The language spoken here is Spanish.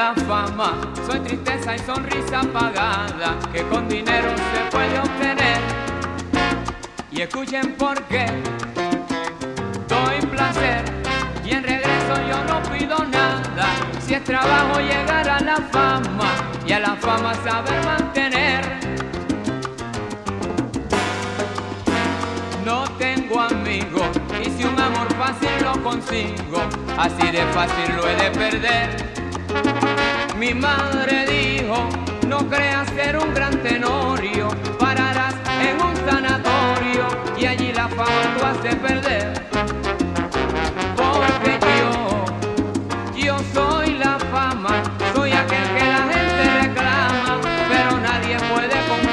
la fama, soy tristeza y sonrisa apagada que con dinero se puede obtener. Y escuchen por qué doy placer y en regreso yo no pido nada. Si es trabajo llegar a la fama y a la fama saber mantener. No tengo amigos y si un amor fácil lo consigo, así de fácil lo he de perder. Mi madre dijo, no creas ser un gran tenorio, pararás en un sanatorio y allí la fama tú has de perder. Porque yo soy la fama, soy aquel que la gente reclama, pero nadie puede conmigo.